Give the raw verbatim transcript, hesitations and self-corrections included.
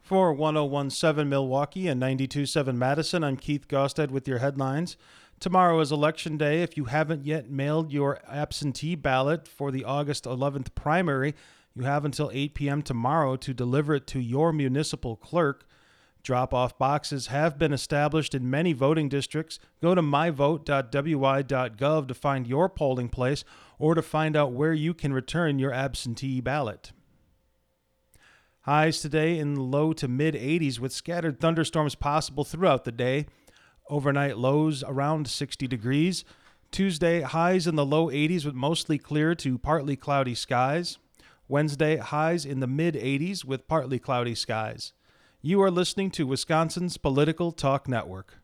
For one oh one point seven Milwaukee and ninety-two point seven Madison, I'm Keith Gosted with your headlines. Tomorrow is Election Day. If you haven't yet mailed your absentee ballot for the August eleventh primary, you have until eight p.m. tomorrow to deliver it to your municipal clerk. Drop-off boxes have been established in many voting districts. Go to my vote dot w y dot gov to find your polling place or to find out where you can return your absentee ballot. Highs today in the low to mid eighties with scattered thunderstorms possible throughout the day. Overnight lows around sixty degrees. Tuesday, highs in the low eighties with mostly clear to partly cloudy skies. Wednesday, highs in the mid eighties with partly cloudy skies. You are listening to Wisconsin's Political Talk Network.